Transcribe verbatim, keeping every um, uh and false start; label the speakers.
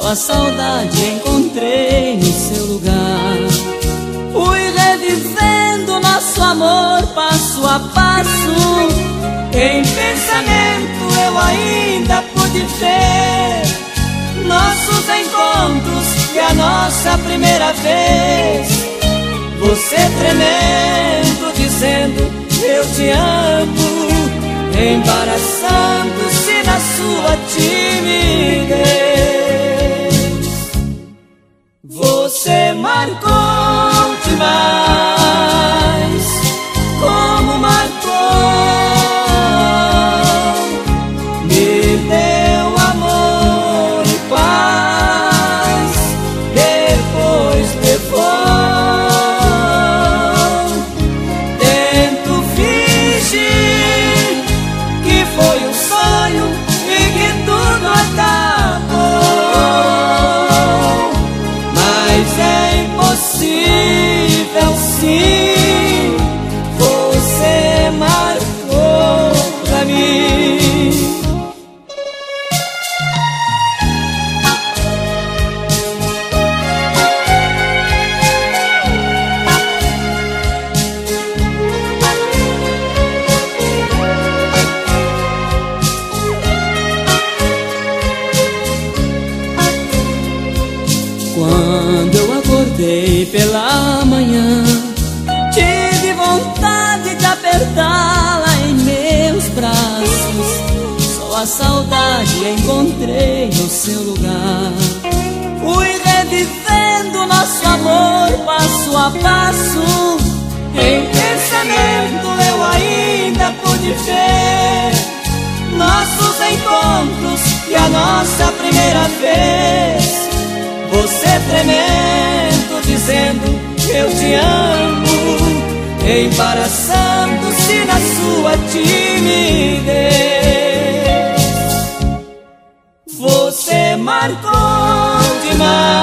Speaker 1: só a saudade encontrei no seu lugar. Fui revivendo nosso amor passo a passo. Em pensamento eu ainda pude ver nossos encontros e a nossa primeira vez. Você tremendo, dizendo eu te amo, embaraçando-se na sua timidez. Você marcou demais, como marcou. Me deu amor e paz, depois levou. Tento fingir que foi um sonho e que tudo acabou, mas é impossível sim. Você marcou pra mim. Quando eu acordei pela manhã, tive vontade de apertá-la em meus braços. Só a saudade encontrei no seu lugar. Fui revivendo nosso amor passo a passo. Em pensamento eu ainda pude ver nossos encontros e a nossa primeira vez. Você tremendo, dizendo eu te amo, embaraçando-se na sua timidez. Você marcou demais,